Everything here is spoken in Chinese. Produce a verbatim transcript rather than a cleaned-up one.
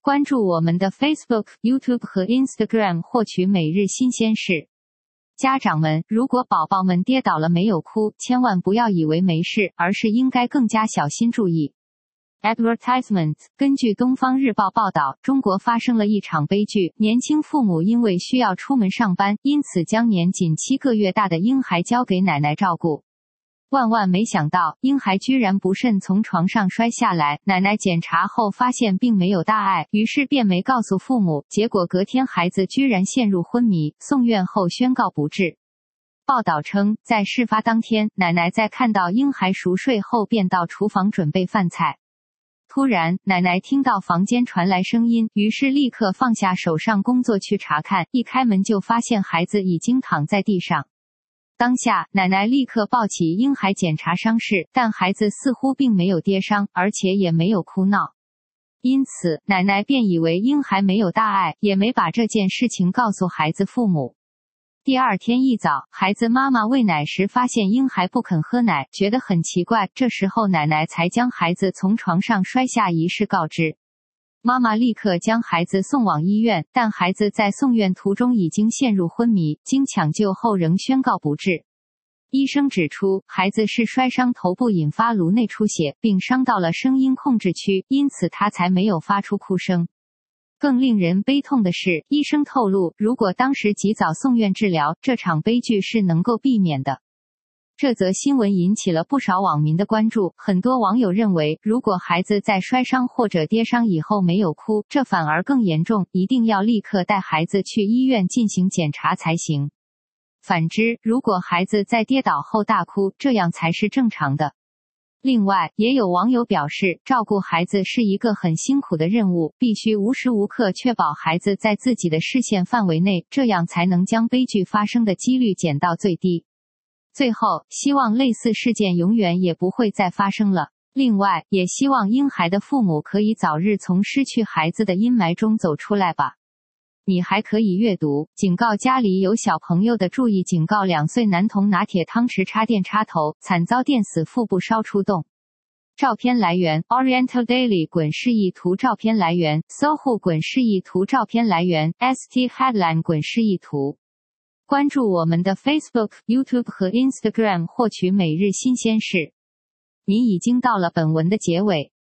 关注我们的 Facebook、YouTube 和 Instagram 获取每日新鲜事。家长们，如果宝宝们跌倒了没有哭，千万不要以为没事，而是应该更加小心注意。Advertisement。 根据东方日报报道，中国发生了一场悲剧，年轻父母因为需要出门上班，因此将年仅七个月大的婴孩交给奶奶照顾。万万没想到，婴孩居然不慎从床上摔下来，奶奶检查后发现并没有大碍，于是便没告诉父母，结果隔天孩子居然陷入昏迷，送院后宣告不治。报道称，在事发当天，奶奶在看到婴孩熟睡后便到厨房准备饭菜。突然，奶奶听到房间传来声音，于是立刻放下手上工作去查看，一开门就发现孩子已经躺在地上。当下，奶奶立刻抱起婴孩检查伤势，但孩子似乎并没有跌伤，而且也没有哭闹。因此，奶奶便以为婴孩没有大碍，也没把这件事情告诉孩子父母。第二天一早，孩子妈妈喂奶时发现婴孩不肯喝奶，觉得很奇怪，这时候奶奶才将孩子从床上摔下一事告知。妈妈立刻将孩子送往医院，但孩子在送院途中已经陷入昏迷，经抢救后仍宣告不治。医生指出，孩子是摔伤头部引发颅内出血，并伤到了声音控制区，因此他才没有发出哭声。更令人悲痛的是，医生透露，如果当时及早送院治疗，这场悲剧是能够避免的。这则新闻引起了不少网民的关注，很多网友认为，如果孩子在摔伤或者跌伤以后没有哭，这反而更严重，一定要立刻带孩子去医院进行检查才行。反之，如果孩子在跌倒后大哭，这样才是正常的。另外，也有网友表示，照顾孩子是一个很辛苦的任务，必须无时无刻确保孩子在自己的视线范围内，这样才能将悲剧发生的几率减到最低。最后，希望类似事件永远也不会再发生了。另外，也希望婴孩的父母可以早日从失去孩子的阴霾中走出来吧。你还可以阅读，警告家里有小朋友的注意，警告两岁男童拿铁汤匙插电插头，惨遭电死，腹部烧出洞。照片来源 Oriental Daily 滚示意图，照片来源 Sohu 滚示意图，照片来源 S T Headline 滚示意图。关注我们的 Facebook、YouTube 和 Instagram 获取每日新鲜事。你已经到了本文的结尾。